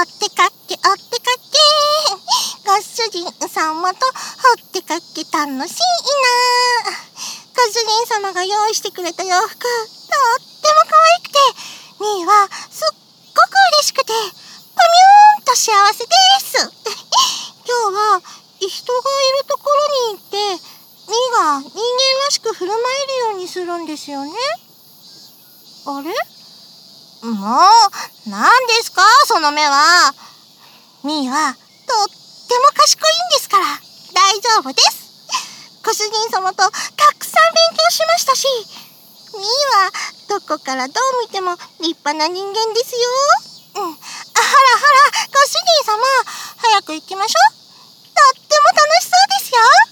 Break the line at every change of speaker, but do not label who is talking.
おってかけおってかけ、ご主人様とおってかけ楽しいな。ご主人様が用意してくれた洋服、とっても可愛くて、みーはすっごく嬉しくて、ぷみゅーんと幸せです。今日は人がいるところに行って、みーが人間らしく振る舞えるようにするんですよね。あれ？もう、何ですかその目は。みーはとっても賢いんですから、大丈夫です。ご主人様とたくさん勉強しましたし、みーはどこからどう見ても立派な人間ですよ。ほらほら、ご主人様、早く行きましょう。とっても楽しそうですよ。